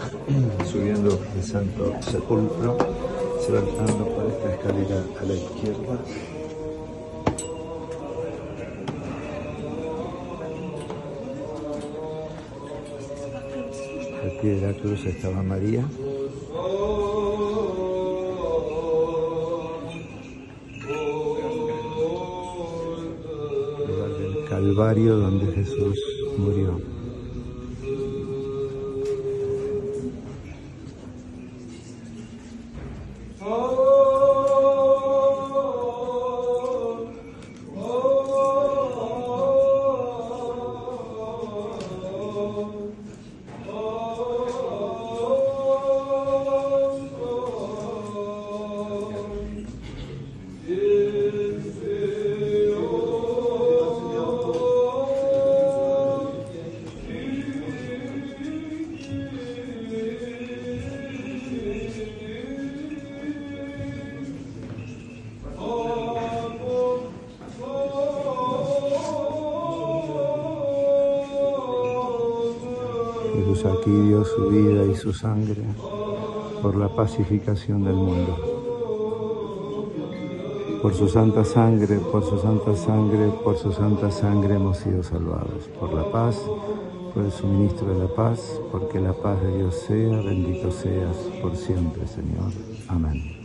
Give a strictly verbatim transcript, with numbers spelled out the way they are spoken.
subiendo el Santo Sepulcro, saltando por esta escalera a la izquierda. Al pie de la cruz estaba María. Lugar del Calvario donde Jesús murió. Jesús aquí dio su vida y su sangre por la pacificación del mundo. Por su santa sangre, por su santa sangre, por su santa sangre hemos sido salvados. Por la paz, por el suministro de la paz, porque la paz de Dios sea, bendito seas por siempre, Señor. Amén.